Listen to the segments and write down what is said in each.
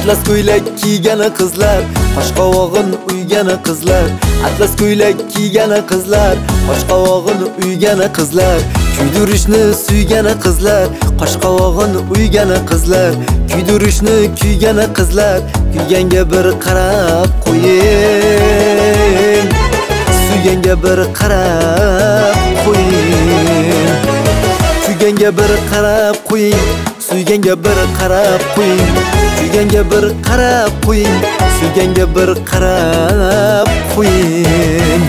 Atlas ko'ylak kiygani qizlar, qoshqovog'in uygani qizlar. Atlas ko'ylak kiygani qizlar, qoshqovog'in uygani qizlar. Kuydirishni suygani qizlar, qoshqovog'in uygani qizlar. Kuydirishni kuygani qizlar, kuyganga bir qarab qo'ying. Suyganga bir qarab qo'ying. Kuyganga bir qarab qo'ying. Suyganga bir qarab qo'ying. Kuyganga bir qarab qo'ying. Suyganga bir qarab qo'ying.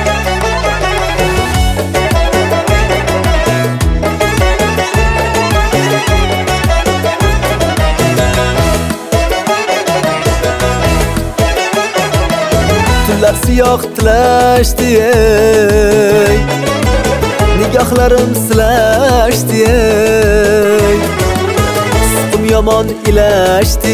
Tunlar siyoh tilashdi, nigohlarim silashdi, sutdim yomon ilashdi.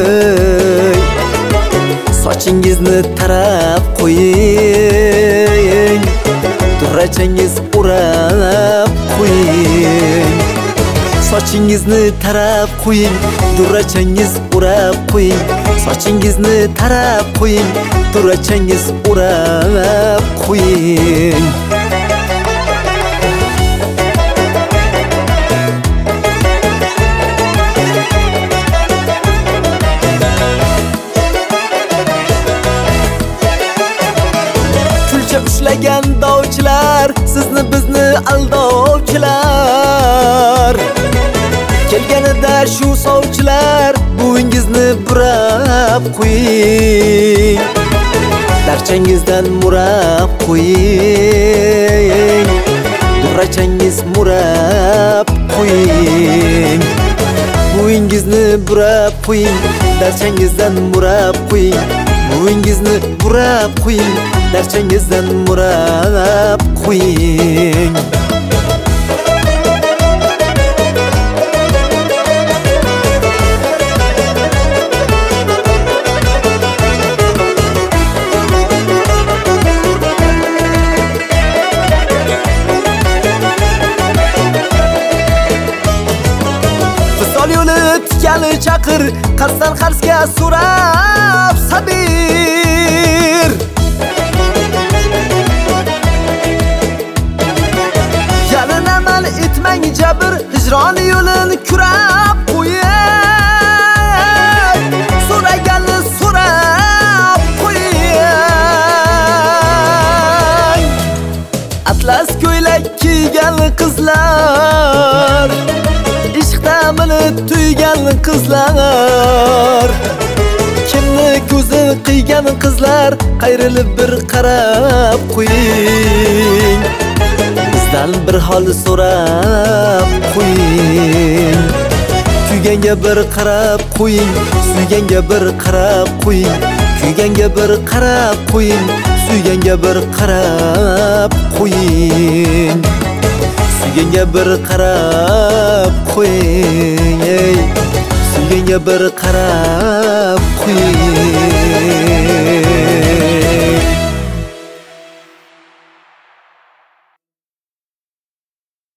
Sochingizni tarab qo'ying, durachangiz urab qo'ying. Sochingizni tarab qo'ying, durachangiz urab qo'ying. Sochingizni tarab qo'ying, durachangiz urab qo'ying. Ushlagan dovchilar, sizni bizni aldovchilar. Kelganida shu sovchilar, bo'yingizni burab qo'ying. Darchangizdan murab qo'ying. Durachangiz murab qo'ying. Bo'yingizni burab qo'ying. Darchangizdan murab qo'ying. Bo'yingizni burab qo'ying. Darchangizdan murab qo'ying. Visol yo'li tikali chaqir, qarsdan qarsga so'rab sabir. Etmang jabr, hijron yo'lini kurab qo'ying. So'raganni so'rab qo'ying. Atlas ko'ylak kiygan qizlar, ishq ta'mini tuygan qizlar. Kimni ko'zi qiygan qizlar, qayrilib bir qarab qo'ying. Bizdan bir hol so'rab qo'ying. Kuyganga bir qarab qo'ying. Suyganga bir qarab qo'ying. Kuyganga bir qarab qo'ying. Suyganga bir qarab qo'ying. Suyganga bir qarab qo'ying. Suyganga bir qarab qo'ying.